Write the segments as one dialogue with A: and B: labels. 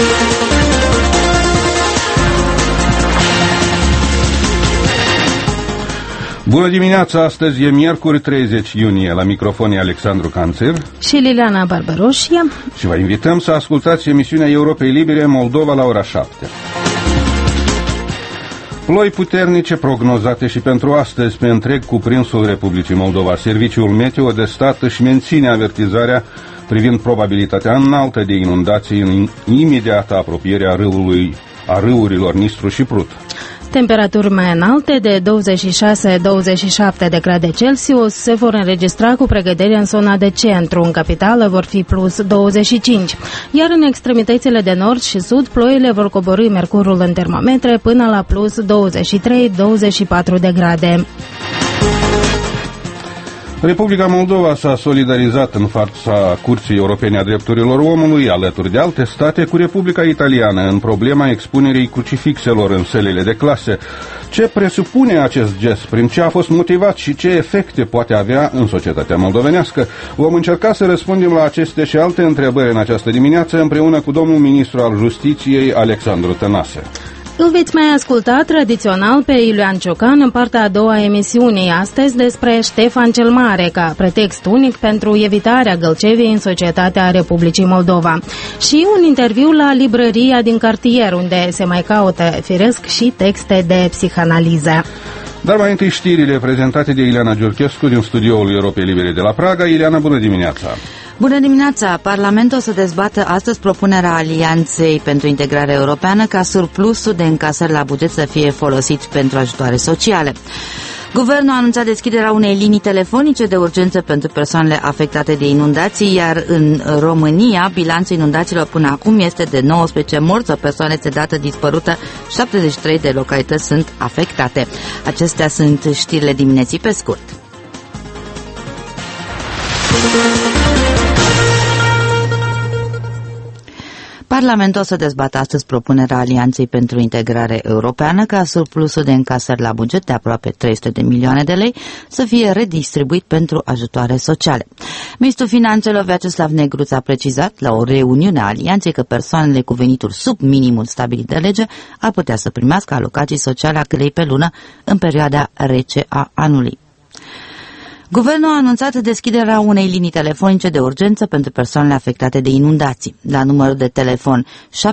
A: Bună dimineața, astăzi e miercuri 30 iunie, la microfon e Alexandru Canțir
B: și Liliana Barbaroșia
A: și vă invităm să ascultați emisiunea Europei Libere Moldova la ora 7. Ploi puternice prognozate și pentru astăzi pe întreg cuprinsul Republicii Moldova. Serviciul Meteo de stat își menține avertizarea privind probabilitatea înaltă de inundații în imediată apropiere a râurilor Nistru și Prut.
B: Temperaturi mai înalte de 26-27 de grade Celsius se vor înregistra cu pregătire în zona de centru. În capitală vor fi plus 25, iar în extremitățile de nord și sud ploile vor coborî mercurul în termometre până la plus 23-24 de grade.
A: Republica Moldova s-a solidarizat în fața Curții Europene a Drepturilor Omului, alături de alte state, cu Republica Italiană în problema expunerii crucifixelor în sălile de clase. Ce presupune acest gest, prin ce a fost motivat și ce efecte poate avea în societatea moldovenească? Vom încerca să răspundem la aceste și alte întrebări în această dimineață împreună cu domnul ministru al Justiției, Alexandru Tănase.
B: Îl veți mai asculta tradițional pe Iulian Ciocan în partea a doua a emisiunii, astăzi despre Ștefan cel Mare, ca pretext unic pentru evitarea gălceviei în societatea Republicii Moldova. Și un interviu la librăria din cartier, unde se mai caută, firesc, și texte de psihanaliză.
A: Dar mai întâi știrile prezentate de Ileana Giurchescu din studioul Europei Libere de la Praga. Ileana, bună dimineața!
C: Bună dimineața! Parlamentul o să dezbată astăzi propunerea Alianței pentru Integrare Europeană ca surplusul de încasări la buget să fie folosit pentru ajutoare sociale. Guvernul a anunțat deschiderea unei linii telefonice de urgență pentru persoanele afectate de inundații, iar în România bilanțul inundațiilor până acum este de 19 morți, o persoană este dată dispărută, 73 de localități sunt afectate. Acestea sunt știrile dimineții pe scurt. Parlamentul o să dezbată astăzi propunerea Alianței pentru Integrare Europeană ca surplusul de încasări la buget de aproape 300 de milioane de lei să fie redistribuit pentru ajutoare sociale. Ministrul Finanțelor Vyacheslav Negruț a precizat la o reuniune a Alianței că persoanele cu venituri sub minimul stabilit de lege ar putea să primească alocații sociale a câtei pe lună în perioada rece a anului. Guvernul a anunțat deschiderea unei linii telefonice de urgență pentru persoanele afectate de inundații. La numărul de telefon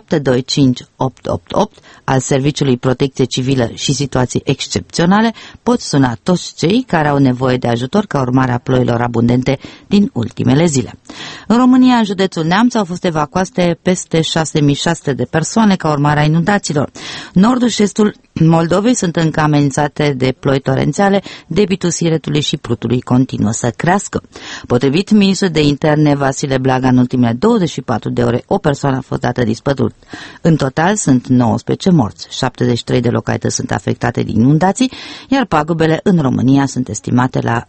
C: 725888 al Serviciului Protecție Civilă și Situații Excepționale pot suna toți cei care au nevoie de ajutor ca urmare a ploilor abundente din ultimele zile. În România, în județul Neamț, au fost evacuate peste 6600 de persoane ca urmare a inundațiilor. Nordul și estul Moldovei sunt încă amenințate de ploi torențiale, debitul Siretului și Prutului continuă să crească. Potrivit ministrului de interne Vasile Blaga, în ultimele 24 de ore o persoană a fost dată dispărut. În total sunt 19 morți, 73 de localități sunt afectate de inundații, iar pagubele în România sunt estimate la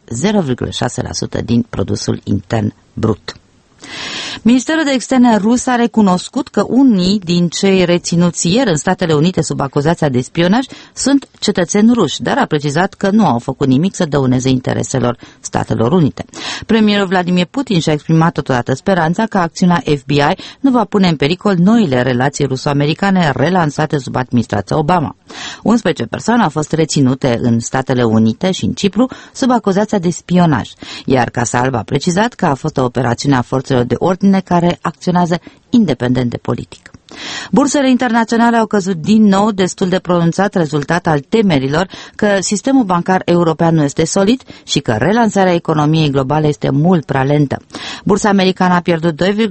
C: 0,6% din produsul intern brut. Ministerul de Externe rus a recunoscut că unii din cei reținuți ieri în Statele Unite sub acuzația de spionaj sunt cetățeni ruși, dar a precizat că nu au făcut nimic să dăuneze intereselor Statelor Unite. Premierul Vladimir Putin și-a exprimat totodată speranța că acțiunea FBI nu va pune în pericol noile relații ruso-americane relansate sub administrația Obama. 11 persoane au fost reținute în Statele Unite și în Cipru sub acuzația de spionaj, iar Casa Albă a precizat că a fost o operațiune a forțelor de ordine care acționează independent de politic. Bursele internaționale au căzut din nou, destul de pronunțat rezultat al temerilor că sistemul bancar european nu este solid și că relansarea economiei globale este mult prea lentă. Bursa americană a pierdut 2,6%,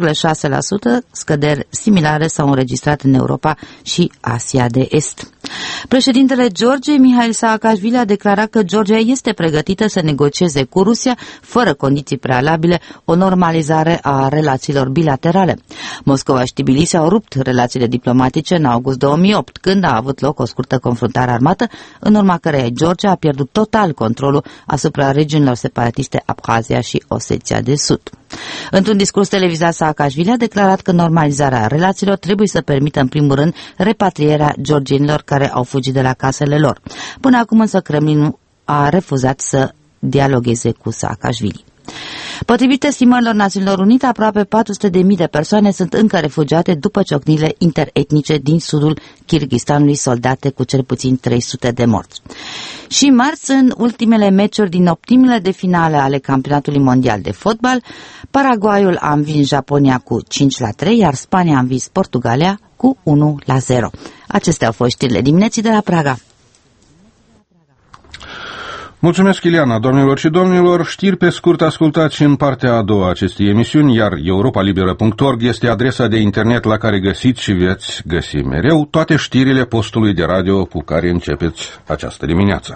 C: scăderi similare s-au înregistrat în Europa și Asia de Est. Președintele Georgiei, Mihail Saakashvili, a declarat că Georgia este pregătită să negocieze cu Rusia, fără condiții prealabile, o normalizare a relațiilor bilaterale. Moscova și Tbilisi au rupt relațiile diplomatice în august 2008, când a avut loc o scurtă confruntare armată, în urma căreia Georgia a pierdut total controlul asupra regiunilor separatiste Abhazia și Osetia de Sud. Într-un discurs televizat, Saakashvili a declarat că normalizarea relațiilor trebuie să permită în primul rând repatrierea georgienilor care au fugit de la casele lor. Până acum însă Kremlinul a refuzat să dialogueze cu Saakashvili. Potrivit estimărilor Națiunilor Unite, aproape 400.000 de persoane sunt încă refugiate după ciocnirile interetnice din sudul Kirghistanului, soldate cu cel puțin 300 de morți. Și marți, în ultimele meciuri din optimile de finale ale campionatului mondial de fotbal, Paraguayul a învins Japonia cu 5-3, iar Spania a învins Portugalia cu 1-0. Acestea au fost știrile dimineții de la Praga.
A: Mulțumesc, Ileana. Doamnelor și domnilor, știri pe scurt ascultați și în partea a doua acestei emisiuni, iar europalibera.org este adresa de internet la care găsiți și veți găsi mereu toate știrile postului de radio cu care începeți această dimineață.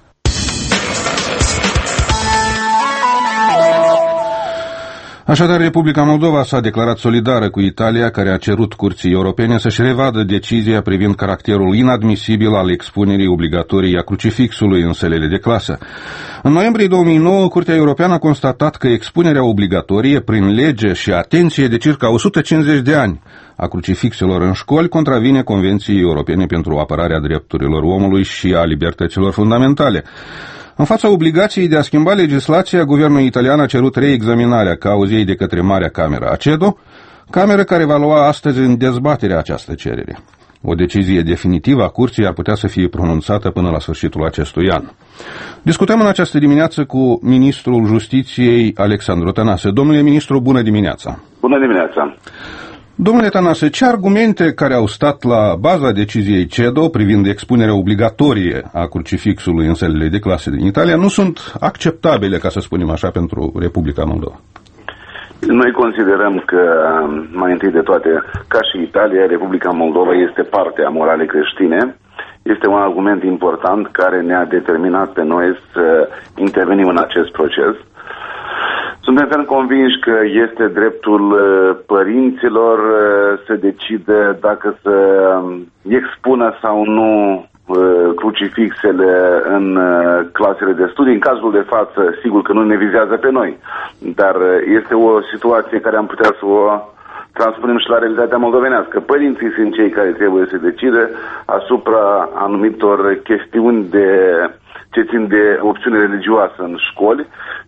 A: Așadar, Republica Moldova s-a declarat solidară cu Italia, care a cerut Curții Europene să-și revadă decizia privind caracterul inadmisibil al expunerii obligatorii a crucifixului în sălile de clasă. În noiembrie 2009, Curtea Europeană a constatat că expunerea obligatorie prin lege și atenție de circa 150 de ani a crucifixelor în școli contravine Convenției Europene pentru apărarea drepturilor omului și a libertăților fundamentale. În fața obligației de a schimba legislația, guvernul italian a cerut reexaminarea cauzei de către Marea Cameră a CEDO, cameră care va lua astăzi în dezbatere această cerere. O decizie definitivă a curții ar putea să fie pronunțată până la sfârșitul acestui an. Discutăm în această dimineață cu ministrul Justiției, Alexandru Tănase. Domnule ministru, bună dimineața!
D: Bună dimineața!
A: Domnule Tănase, ce argumente care au stat la baza deciziei CEDO privind expunerea obligatorie a crucifixului în sălile de clase din Italia nu sunt acceptabile, ca să spunem așa, pentru Republica Moldova?
D: Noi considerăm că, mai întâi de toate, ca și Italia, Republica Moldova este parte a moralei creștine. Este un argument important care ne-a determinat pe noi să intervenim în acest proces. Suntem ferm convinși că este dreptul părinților să decide dacă să expună sau nu crucifixele în clasele de studii. În cazul de față, sigur că nu ne vizează pe noi, dar este o situație care am putea să o transpunem și la realitatea moldovenească. Părinții sunt cei care trebuie să decide asupra anumitor chestiuni ce țin de opțiune religioasă în școli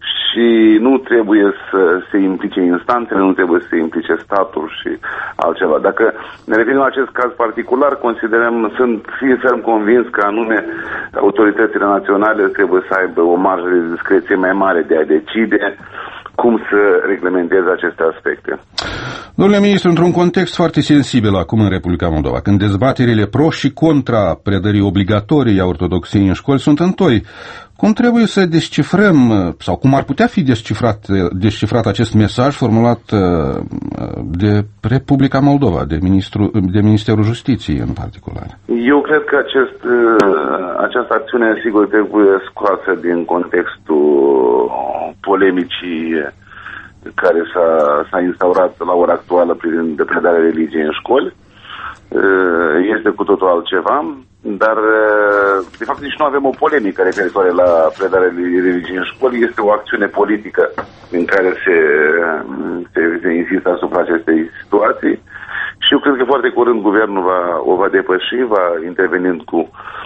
D: și nu trebuie să se implice instanțele, nu trebuie să se implice statul și altceva. Dacă ne referim la acest caz particular, sunt ferm convins că anume autoritățile naționale trebuie să aibă o marjă de discreție mai mare de a decide cum să reglementeze aceste aspecte.
A: Domnule ministru, într-un context foarte sensibil acum în Republica Moldova, când dezbaterile pro și contra predării obligatorii a ortodoxiei în școli sunt întoi, cum trebuie să descifrăm, sau cum ar putea fi descifrat acest mesaj formulat de Republica Moldova, de Ministerul Justiției în particular? Eu
D: cred că această acțiune, sigur, trebuie scoasă din contextul polemicii care s-a instaurat la ora actuală privind predarea religiei în școli. Este cu totul altceva, dar de fapt nici nu avem o polemică referitoare la predarea religiei în școli. Este o acțiune politică în care se insistă asupra acestei situații și eu cred că foarte curând guvernul o va depăși, va intervenind cu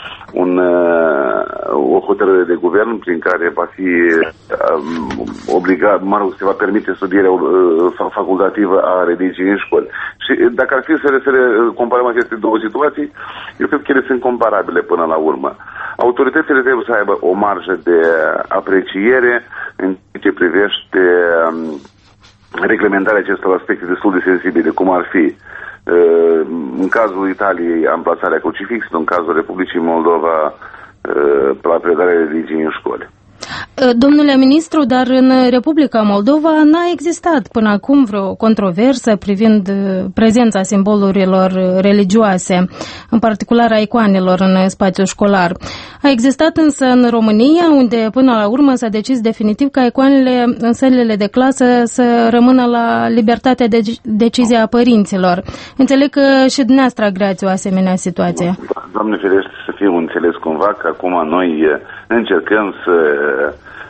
D: o hotărâre de guvern prin care va fi obligat, se va permite studierea facultativă a religiei în școli. Și dacă ar fi să le comparăm aceste două situații, eu cred că ele sunt comparabile până la urmă. Autoritățile trebuie să aibă o marjă de apreciere în ce privește reglementarea acestor aspecte destul de sensibile, cum ar fi în cazul Italiei amplasarea crucifixului, în cazul Republicii Moldova la predarea religiei în școli.
B: Domnule ministru, dar în Republica Moldova n-a existat până acum vreo controversă privind prezența simbolurilor religioase, în particular a icoanelor în spațiul școlar. A existat însă în România, unde până la urmă s-a decis definitiv ca icoanele în sălile de clasă să rămână la libertatea de decizie a părinților. Înțeleg că și dumneavoastră agreați o asemenea situație.
D: Doamne ferește să fiu înțeles cumva că acum noi încercăm să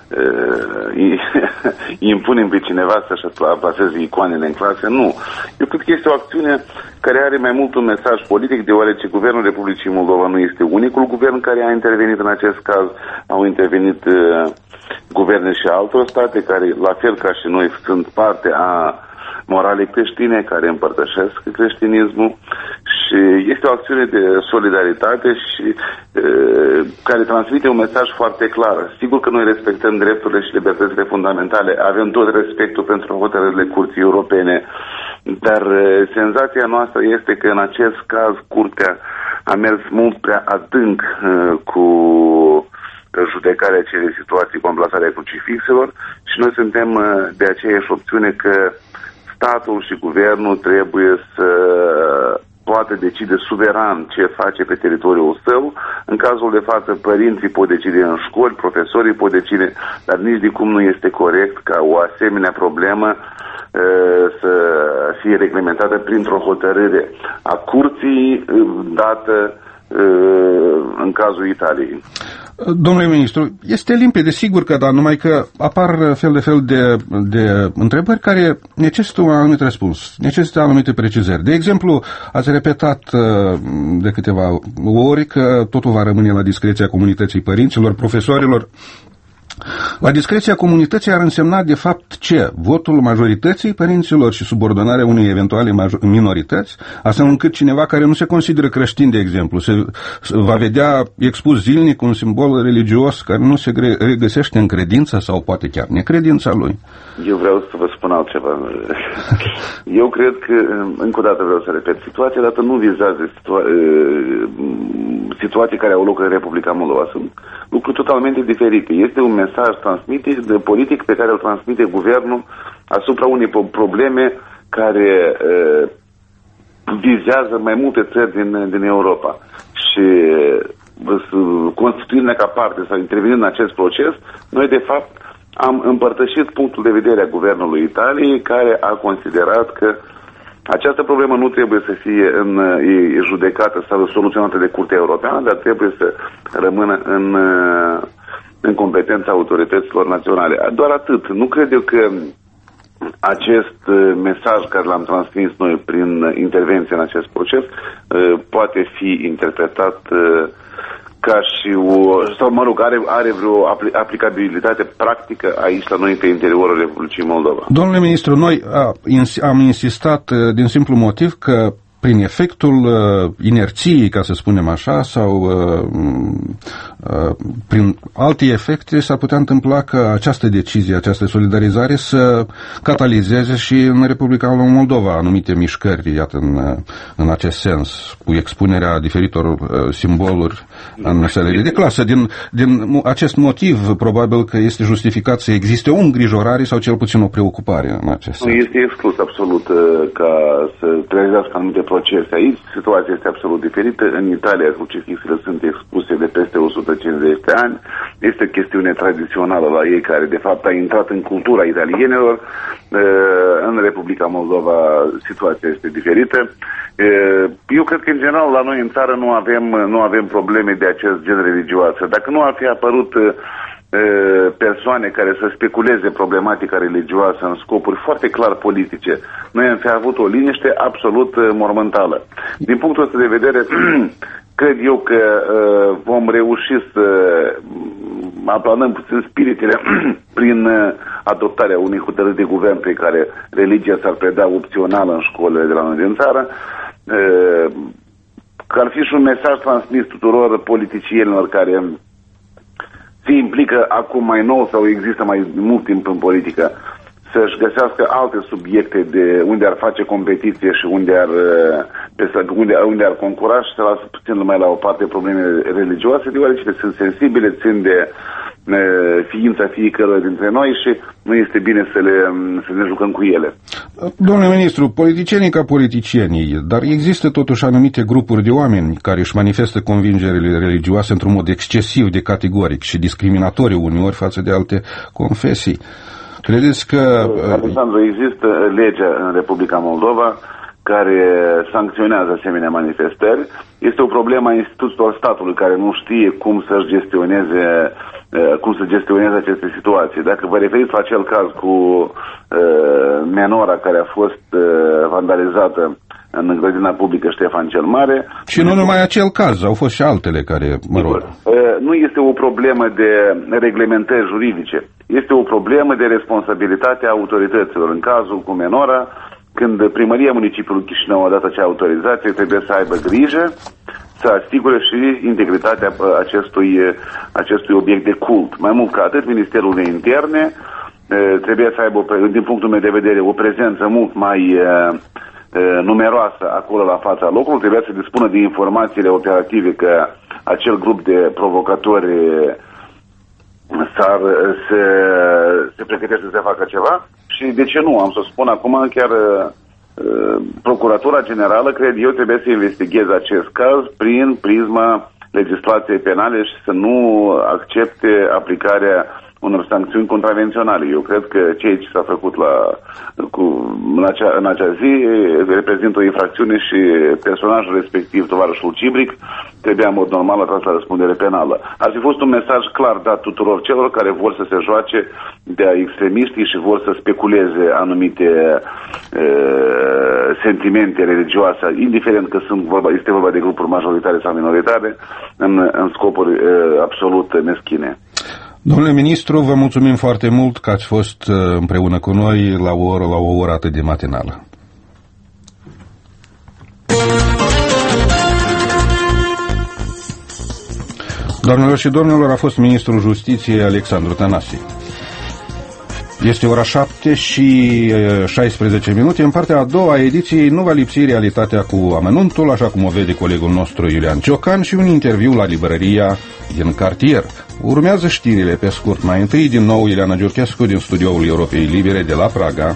D: impunem pe cineva să-și plaseze icoanele în clase. Nu. Eu cred că este o acțiune care are mai mult un mesaj politic, deoarece Guvernul Republicii Moldova nu este unicul guvern care a intervenit în acest caz. Au intervenit guverne și altor state care, la fel ca și noi, sunt parte a moralei creștine, care împărtășesc creștinismul, și este o acțiune de solidaritate și care transmite un mesaj foarte clar. Sigur că noi respectăm drepturile și libertățile fundamentale, avem tot respectul pentru hotărârile Curții Europene, dar senzația noastră este că în acest caz Curtea a mers mult prea adânc cu judecarea acelei situații cu amplasarea crucifixelor și noi suntem de aceeași opțiune că statul și guvernul trebuie să poate decide suveran ce face pe teritoriul său. În cazul de față, părinții pot decide în școli, profesorii pot decide, dar nici de cum nu este corect ca o asemenea problemă să fie reglementată printr-o hotărâre a curții dată în cazul Italiei.
A: Domnule ministru, este limpede, sigur că da, numai că apar fel de întrebări care necesită un anumit răspuns, necesită anumite precizări. De exemplu, ați repetat de câteva ori că totul va rămâne la discreția comunității părinților, profesorilor. La discreția comunității ar însemna de fapt ce? Votul majorității părinților și subordonarea unei eventuale minorități, astfel încât cineva care nu se consideră creștin, de exemplu, se va vedea expus zilnic un simbol religios care nu se regăsește în credința sau poate chiar necredința lui.
D: Eu vreau să vă spun altceva. Eu cred că, încă o dată vreau să repet, situația dată nu vizează situații care au loc în Republica Moldova. Sunt lucruri totalmente diferite. Este un mesaj politic pe care îl transmite guvernul asupra unei probleme care vizează mai multe țări din Europa. Și constituind ca parte sau intervenind în acest proces, noi de fapt am împărtășit punctul de vedere a Guvernului Italiei, care a considerat că această problemă nu trebuie să fie judecată sau soluționată de Curtea Europeană, dar trebuie să rămână în competența autorităților naționale. Doar atât. Nu cred eu că acest mesaj care l-am transmis noi prin intervenție în acest proces poate fi interpretat ca și are vreo aplicabilitate practică aici la noi pe interiorul Republicii Moldova.
A: Domnule ministru, noi am insistat din simplu motiv că prin efectul inerției, ca să spunem așa, sau prin alte efecte, s-ar putea întâmpla că această decizie, această solidarizare să catalizeze și în Republica Moldova anumite mișcări, iată, în acest sens, cu expunerea diferitor simboluri în sălile de clasă. Din acest motiv, probabil că este justificat să existe o îngrijorare sau cel puțin o preocupare în acest sens.
D: Nu este exclus absolut ca să trezească anumite procese aici. Situația este absolut diferită. În Italia, crucifixele sunt expuse de peste 150 de ani. Este o chestiune tradițională la ei, care de fapt a intrat în cultura italienilor. În Republica Moldova situația este diferită. Eu cred că în general la noi în țară nu avem probleme de acest gen religioasă. Dacă nu ar fi apărut persoane care să speculeze problematica religioasă în scopuri foarte clar politice, noi am fi avut o liniște absolut mormântală. Din punctul ăsta de vedere, cred eu că vom reuși să aplanăm puțin spiritele prin adoptarea unei hotărâri de guvern pe care religia s-ar preda opțional în școlile de la noi din țară, că ar fi și un mesaj transmis tuturor politicienilor care se implică acum mai nou sau există mai mult timp în politică, să-și găsească alte subiecte de unde ar face competiție și unde ar concura și să lasă puțin mai la o parte probleme religioase, deoarece sunt sensibile, țin de ființa fiecăruia dintre noi și nu este bine să ne jucăm cu ele.
A: Domnule ministru, politicienii ca politicienii, dar există totuși anumite grupuri de oameni care își manifestă convingerile religioase într-un mod excesiv de categoric și discriminatoriu uneori față de alte confesii. Credeți că...
D: Alexandru, există legea în Republica Moldova care sancționează asemenea manifestări. Este o problemă a instituțiilor statului care nu știe cum să-și gestioneze cum să gestioneze aceste situații. Dacă vă referiți la acel caz cu menora care a fost vandalizată în grădina publică Ștefan cel Mare.
A: Și nu numai acel caz, au fost și altele care, mă rog.
D: Nu este o problemă de reglementări juridice, este o problemă de responsabilitate a autorităților. În cazul cu menora, când Primăria Municipiului Chișinău a dat acea autorizație, trebuie să aibă grijă să asigure și integritatea acestui obiect de cult. Mai mult ca atât, Ministerul de Interne trebuie să aibă, din punctul meu de vedere, o prezență mult mai numeroasă acolo la fața locului, trebuie să dispună de informațiile operative că acel grup de provocatori se pregătește să facă ceva și de ce nu, am să spun acum, chiar Procuratura Generală, cred eu, trebuie să investigheze acest caz prin prisma legislației penale și să nu accepte aplicarea unor sancțiuni contravenționale. Eu cred că ceea ce s-a făcut în acea zi reprezintă o infracțiune și personajul respectiv, tovarășul Cibric, trebuia în mod normal atras la răspundere penală. Ar fi fost un mesaj clar dat tuturor celor care vor să se joace de extremiștii și vor să speculeze anumite sentimente religioase, indiferent că este vorba de grupuri majoritare sau minoritare, în scopuri absolut meschine.
A: Domnule ministru, vă mulțumim foarte mult că ați fost împreună cu noi la o oră atât de matinală. Doamnelor și domnilor, a fost ministrul Justiției Alexandru Tănase. Este ora 7 și 16 minute. În partea a doua a ediției nu va lipsi realitatea cu amănuntul, așa cum o vede colegul nostru Iulian Ciocan, și un interviu la librăria din cartier. Urmează știrile pe scurt. Mai întâi, din nou, Ileana Giurchescu din studioul Europei Libere de la Praga.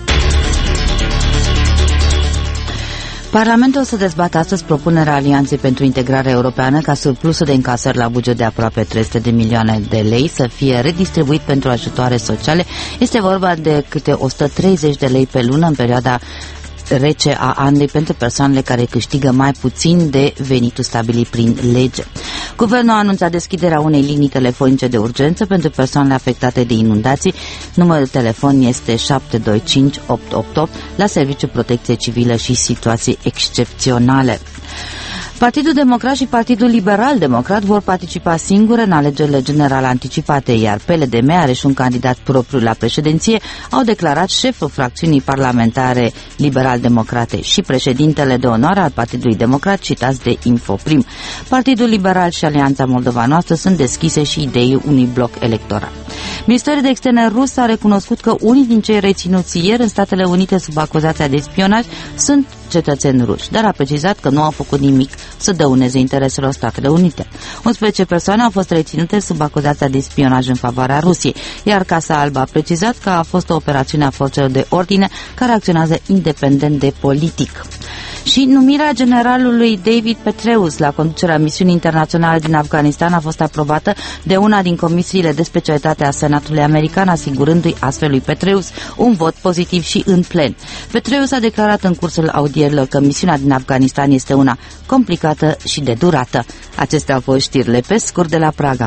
C: Parlamentul o să dezbată astăzi propunerea Alianței pentru Integrare Europeană ca surplusul de încasări la buget de aproape 300 de milioane de lei să fie redistribuit pentru ajutoare sociale. Este vorba de câte 130 de lei pe lună în perioada rece a anului pentru persoanele care câștigă mai puțin de venitul stabilit prin lege. Guvernul a anunțat deschiderea unei linii telefonice de urgență pentru persoanele afectate de inundații. Numărul de telefon este 725 888 la Serviciul Protecție Civilă și Situații Excepționale. Partidul Democrat și Partidul Liberal Democrat vor participa singure în alegerile generale anticipate, iar PLDM are și un candidat propriu la președinție, au declarat șeful fracțiunii parlamentare liberal-democrate și președintele de onoare al Partidului Democrat, citați de Infoprim. Partidul Liberal și Alianța Moldova Noastră sunt deschise și ideii unui bloc electoral. Ministerul de Externe rus a recunoscut că unii din cei reținuți ieri în Statele Unite sub acuzația de spionaj sunt cetățeni ruși, dar a precizat că nu au făcut nimic să dăuneze intereselor Statele Unite. 11 persoane au fost reținute sub acuzația de spionaj în favoarea Rusiei, iar Casa Albă a precizat că a fost o operațiune a forțelor de ordine care acționează independent de politic. Și numirea generalului David Petraeus la conducerea misiunii internaționale din Afganistan a fost aprobată de una din comisiile de specialitate a Senatului American, asigurându-i astfel lui Petraeus un vot pozitiv și în plen. Petraeus a declarat în cursul audierilor că misiunea din Afganistan este una complicată și de durată. Acestea au fost știrile pe scurt de la Praga.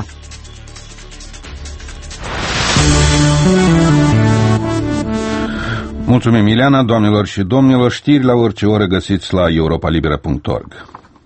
A: Mulțumim, Ileana. Doamnelor și domnilor, știri la orice oră găsiți la europalibera.org.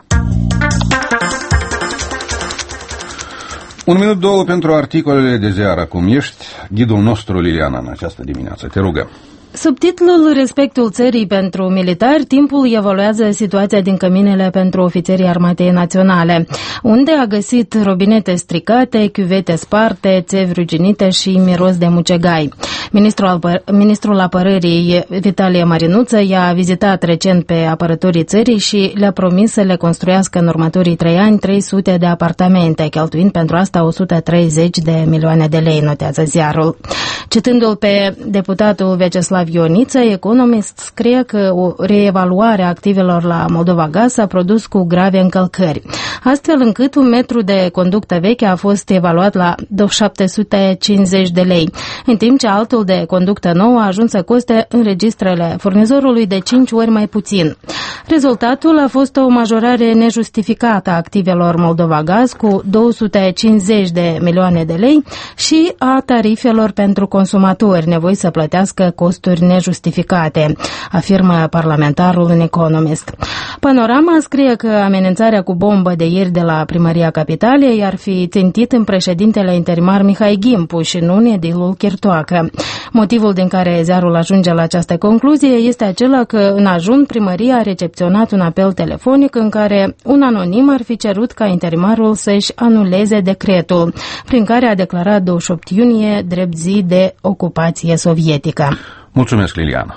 A: 1 minut, 2 pentru articolele de ziar. Acum ești ghidul nostru, Liliana, în această dimineață. Te rugăm.
B: Sub titlul Respectul țării pentru militari, timpul evaluează situația din căminele pentru ofițerii Armatei Naționale, unde a găsit robinete stricate, sparte, țevi ruginite și miros de mucegai. Ministrul Apărării Vitalie Marinuță i-a vizitat recent pe apărătorii țării și le-a promis să le construiască în următorii 3 ani 300 de apartamente, cheltuind pentru asta 130 de milioane de lei, notează ziarul. Citându-l pe deputatul Vyacheslav Ioniță, Economist scrie că o reevaluare a activelor la Moldova Gaz a produs cu grave încălcări, astfel încât un metru de conductă veche a fost evaluat la 750 de lei, în timp ce altul de conductă nouă a ajuns să coste în registrele furnizorului de 5 ori mai puțin. Rezultatul a fost o majorare nejustificată a activelor Moldova Gaz cu 250 de milioane de lei și a tarifelor pentru consumatori nevoiți să plătească costuri nejustificate, afirmă parlamentarul în Economist. Panorama scrie că amenințarea cu bombă de ieri de la Primăria Capitalei ar fi țintit în președintele interimar Mihai Gimpu și nu în edilul Chirtoacă. Motivul din care ziarul ajunge la această concluzie este acela că în ajun primăria a recepționat un apel telefonic în care un anonim ar fi cerut ca interimarul să-și anuleze decretul, prin care a declarat 28 iunie drept zi de ocupație sovietică.
A: Mulțumesc, Liliana.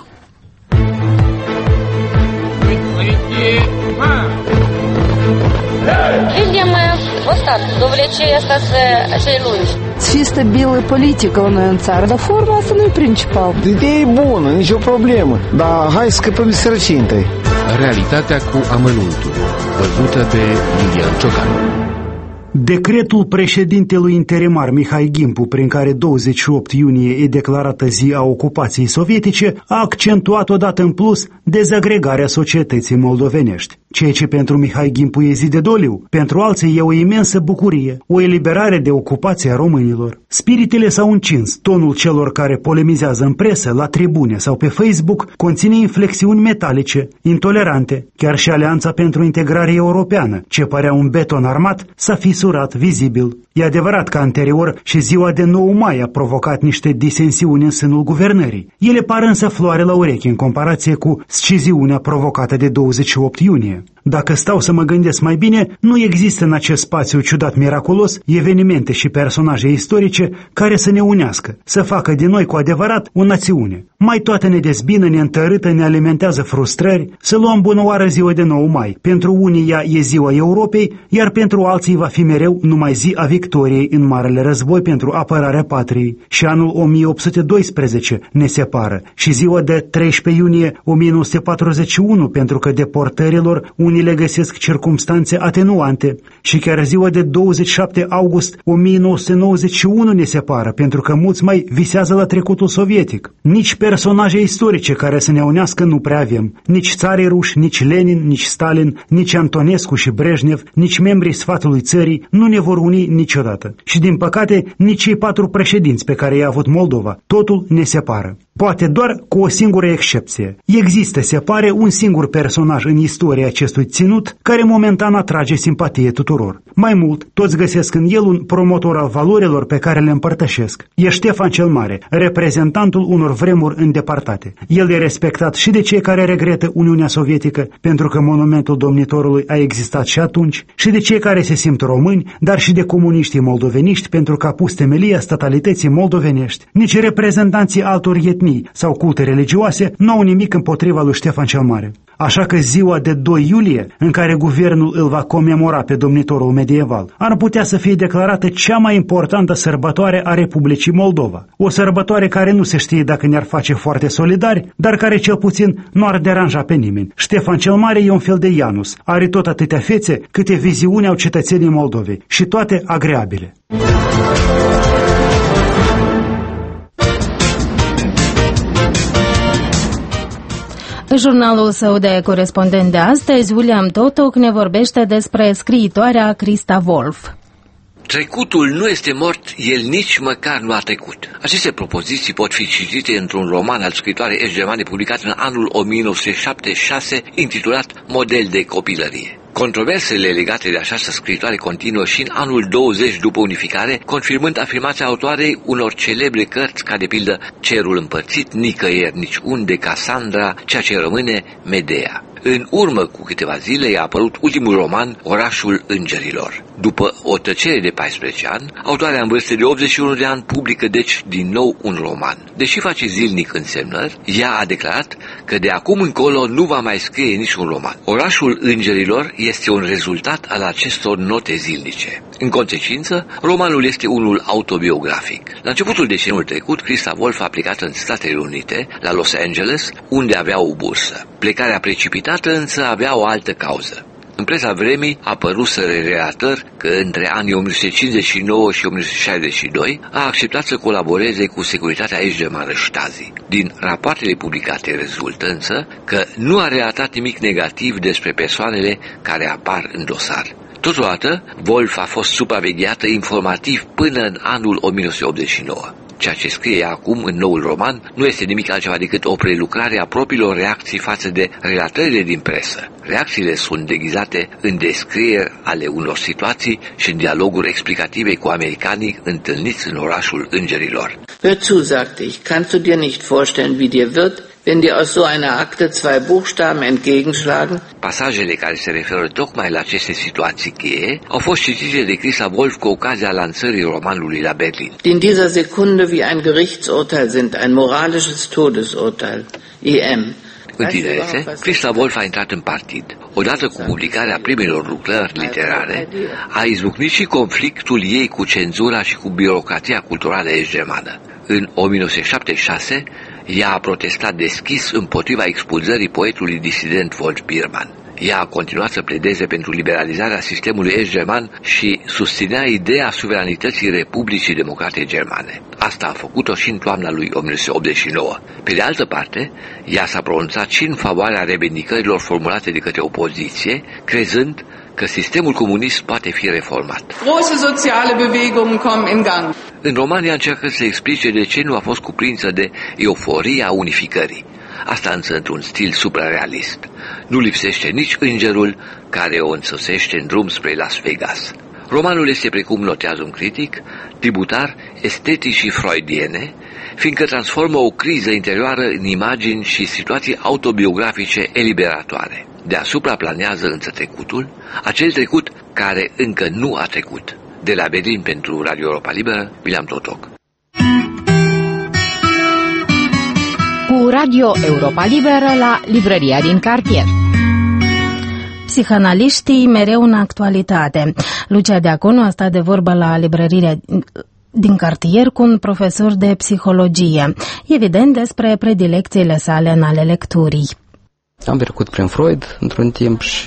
E: Видим вот так, до влечения остаться acei lungi.
F: Чисто белая политика у нас în țară, dar forma asta nu e principal.
G: Ideea e bună, nicio problemă, dar hai să scăpăm de sărăcie întâi.
H: Realitatea cu amănuntul, văzută de Lilian Ciocan.
I: Decretul președintelui interimar Mihai Gimpu, prin care 28 iunie e declarată zi a ocupației sovietice, a accentuat odată în plus dezagregarea societății moldovenești. Ceea ce pentru Mihai Gimpu e zi de doliu, pentru alții e o imensă bucurie, o eliberare de ocupație a românilor. Spiritele s-au încins, tonul celor care polemizează în presă, la tribune sau pe Facebook, conține inflexiuni metalice, intolerante. Chiar și Alianța pentru Integrare Europeană, ce părea un beton armat, s-a fisurat vizibil. E adevărat că anterior și ziua de 9 mai a provocat niște disensiuni în sânul guvernării. Ele par însă floare la ureche în comparație cu sciziunea provocată de 28 iunie. Dacă stau să mă gândesc mai bine, nu există în acest spațiu ciudat miraculos evenimente și personaje istorice care să ne unească, să facă din noi cu adevărat o națiune. Mai toate ne dezbină, ne întărâtă, ne alimentează frustrări. Să luăm bună oară ziua de 9 mai. Pentru unii ea e ziua Europei, iar pentru alții va fi mereu numai zi a victoriei în Marele Război pentru apărarea patriei. Și anul 1812 ne separă și ziua de 13 iunie 1941, pentru că deportărilor unii le găsesc circumstanțe atenuante, și chiar ziua de 27 august 1991 ne separă, pentru că mulți mai visează la trecutul sovietic. Nici personaje istorice care să ne unească nu prea avem, nici țarii ruși, nici Lenin, nici Stalin, nici Antonescu și Brejnev, nici membrii sfatului țării nu ne vor uni niciodată. Și din păcate, nici cei 4 președinți pe care i-a avut Moldova. Totul ne separă. Poate doar cu o singură excepție. Există, se pare, un singur personaj în istoria acestui ținut care momentan atrage simpatie tuturor. Mai mult, toți găsesc în el un promotor al valorilor pe care le împărtășesc. E Ștefan cel Mare, reprezentantul unor vremuri îndepărtate. El e respectat și de cei care regretă Uniunea Sovietică, pentru că monumentul domnitorului a existat și atunci, și de cei care se simt români, dar și de comuniștii moldoveniști, pentru că a pus temelia statalității moldovenești. Nici reprezentanții altor etnii sau culte religioase nu au nimic împotriva lui Ștefan cel Mare. Așa că ziua de 2 iulie, în care guvernul îl va comemora pe domnitorul medieval, ar putea să fie declarată cea mai importantă sărbătoare a Republicii Moldova. O sărbătoare care nu se știe dacă ne-ar face foarte solidari, dar care cel puțin nu ar deranja pe nimeni. Ștefan cel Mare e un fel de Janus, are tot atâtea fețe câte viziuni au cetățenii Moldovei și toate agreabile.
B: Jurnalul său de corespondent de astăzi, William Totoc, ne vorbește despre scriitoarea Christa Wolf.
J: Trecutul nu este mort, el nici măcar nu a trecut. Aceste propoziții pot fi citite într-un roman al scriitoarei germane publicat în anul 1976, intitulat Model de copilărie. Controversele legate de această scriitoare continuă și în anul 20 după unificare, confirmând afirmația autoarei unor celebre cărți, ca de pildă Cerul împărțit, Nicăieri niciunde, Cassandra, ceea ce rămâne, Medea. În urmă cu câteva zile i-a apărut ultimul roman, Orașul Îngerilor. După o tăcere de 14 ani, autoarea în vârstă de 81 de ani publică deci din nou un roman. Deși face zilnic însemnări, ea a declarat că de acum încolo nu va mai scrie niciun roman. Orașul Îngerilor este un rezultat al acestor note zilnice. În consecință, romanul este unul autobiografic. La începutul deceniului trecut, Christa Wolf a plecat în Statele Unite, la Los Angeles, unde avea o bursă. Plecarea precipitată însă avea o altă cauză. În presa vremii apăruseră relatări că între anii 1959 și 1962 a acceptat să colaboreze cu securitatea est-germană Stasi. Din rapoartele publicate rezultă însă că nu a relatat nimic negativ despre persoanele care apar în dosar. Totodată, Wolf a fost supravegheată informativ până în anul 1989. Ceea ce scrie acum în noul roman nu este nimic altceva decât o prelucrare a propriilor reacții față de relatările din presă. Reacțiile sunt deghizate în descrieri ale unor situații și în dialoguri explicative cu americanii întâlniți în orașul Îngerilor.
K: Hör zu, sagte ich, kannst du dir nicht vorstellen, wie dir wird, wenn dir aus so einer Akte zwei Buchstaben entgegenschlagen?
J: Pasajele care se referă tocmai la aceste situații cheie au fost citite de Christa Wolf cu ocazia lansării romanului la Berlin.
K: Die in dieser Sekunde wie ein Gerichtsurteil sind, ein moralisches Todesurteil. IM.
J: În tinerețe, Christa Wolf a intrat în partid. Odată cu publicarea primelor lucrări literare, a izbucnit și conflictul ei cu cenzura și cu birocrația culturală est-germană. În 1976, ea a protestat deschis împotriva expulzării poetului disident Wolf Biermann. Ea a continuat să pledeze pentru liberalizarea sistemului est-german și susținea ideea suveranității Republicii Democrate Germane. Asta a făcut-o și în toamna lui 1989. Pe de altă parte, ea s-a pronunțat și în favoarea revendicărilor formulate de către opoziție, crezând că sistemul comunist poate fi reformat.
L: Große soziale Bewegungen kommen in Gang.
J: În România încearcă să explice de ce nu a fost cuprinsă de euforia unificării. Asta însă într-un stil suprarealist. Nu lipsește nici îngerul care o însoțește în drum spre Las Vegas. Romanul este, precum notează un critic, tributar esteticii freudiene, fiindcă transformă o criză interioară în imagini și situații autobiografice eliberatoare. Deasupra planează însă trecutul, acel trecut care încă nu a trecut. De la Berlin pentru Radio Europa Liberă, William Totoc.
M: Cu Radio Europa Liberă la librăria din cartier.
B: Psihanaliștii mereu în actualitate. Lucia Deaconu a stat de vorbă la librăria din cartier cu un profesor de psihologie, evident despre predilecțiile sale în ale lecturii.
N: Am trecut prin Freud într-un timp și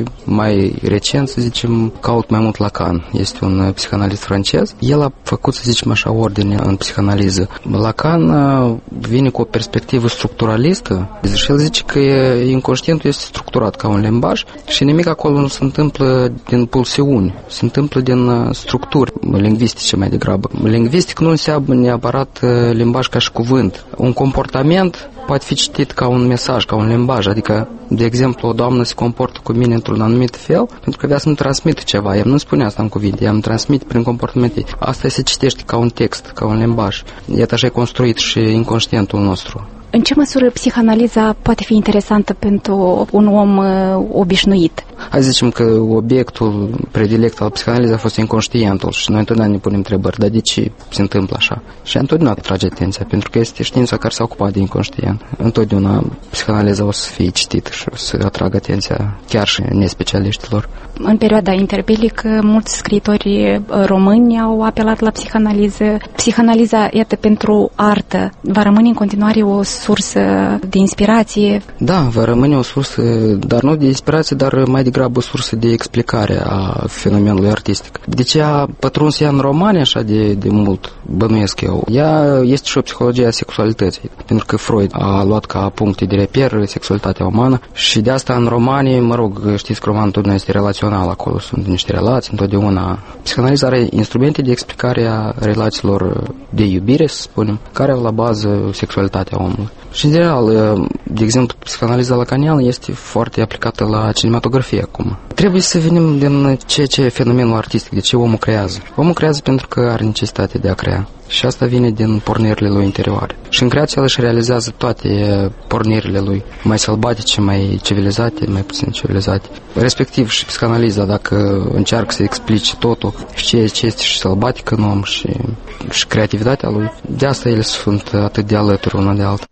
N: mai recent, să zicem, caut mai mult Lacan. Este un psihanalist francez. El a făcut, să zicem așa, ordine în psihanaliză. Lacan vine cu o perspectivă structuralistă și el zice că inconștientul este structurat ca un limbaj și nimic acolo nu se întâmplă din pulsiuni, se întâmplă din structuri lingvistice mai degrabă. Lingvistic nu înseamnă neapărat limbaj ca și cuvânt. Un comportament poate fi citit ca un mesaj, ca un limbaj, adică, de exemplu, o doamnă se comportă cu mine într-un anumit fel pentru că vrea să-mi transmită ceva. Ea nu spune asta în cuvinte, ea îmi transmite prin comportamentul ei. Asta se citește ca un text, ca un limbaj. Iată așa e construit și inconștientul nostru.
M: În ce măsură psihanaliza poate fi interesantă pentru un om obișnuit?
N: Hai să zicem că obiectul predilect al psihanalizei a fost inconștientul și noi întotdeauna ne punem întrebări, dar de ce se întâmplă așa? Și întotdeauna trage atenția, pentru că este știința care s-a ocupat de inconștient. Întotdeauna psihanaliza o să fie citită și o să atragă atenția chiar și nespecialiștilor.
M: În perioada interbelică, mulți scriitori români au apelat la psihanaliză. Psihanaliza, iată, pentru artă, va rămâne în continuare o sursă de inspirație?
N: Da, va rămâne o sursă, dar nu de inspirație, dar mai degrabă o sursă de explicare a fenomenului artistic. De ce a pătruns ea în romani așa de mult, bănuiesc eu? Ea este și o psihologie a sexualității, pentru că Freud a luat ca puncte de reper sexualitatea umană și de asta în romani, mă rog, știți că romanul întotdeauna este relațional, acolo sunt niște relații, întotdeauna. Psihanaliza are instrumente de explicare a relațiilor de iubire, să spunem, care au la bază sexualitatea omului. Și în general, de exemplu, psihanaliza lacaniană este foarte aplicată la cinematografie acum. Trebuie să venim din ce e fenomenul artistic, de ce omul creează. Omul creează pentru că are necesitate de a crea. Și asta vine din pornirile lui interioare. Și în creația el își realizează toate pornirile lui, mai sălbatice, mai civilizate, mai puțin civilizate. Respectiv și psihanaliza, dacă încearcă să explice totul, și ce este și sălbatic în om și creativitatea lui, de asta ele sunt atât de alături una de alta.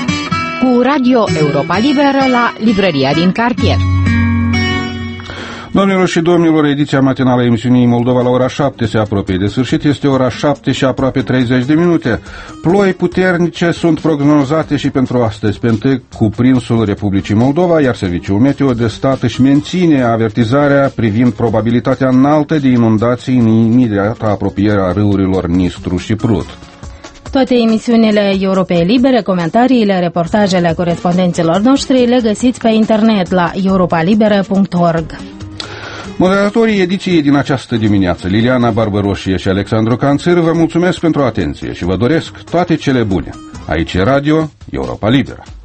M: Cu Radio Europa Liberă la librăria din cartier.
A: Doamnelor și domnilor, ediția matinală a emisiunii Moldova la ora 7 se apropie de sfârșit. Este ora 7 și aproape 30 de minute. Ploi puternice sunt prognozate și pentru astăzi pe întreg cuprinsul Republicii Moldova, iar Serviciul Meteo de Stat își menține avertizarea privind probabilitatea înaltă de inundații în imediata apropiere a râurilor Nistru și Prut.
B: Toate emisiunile Europei Libere, comentariile, reportajele corespondenților noștri le găsiți pe internet la europalibera.org.
A: Moderatorii ediției din această dimineață, Liliana Barbăroșie și Alexandru Canțir, vă mulțumesc pentru atenție și vă doresc toate cele bune. Aici e Radio Europa Liberă.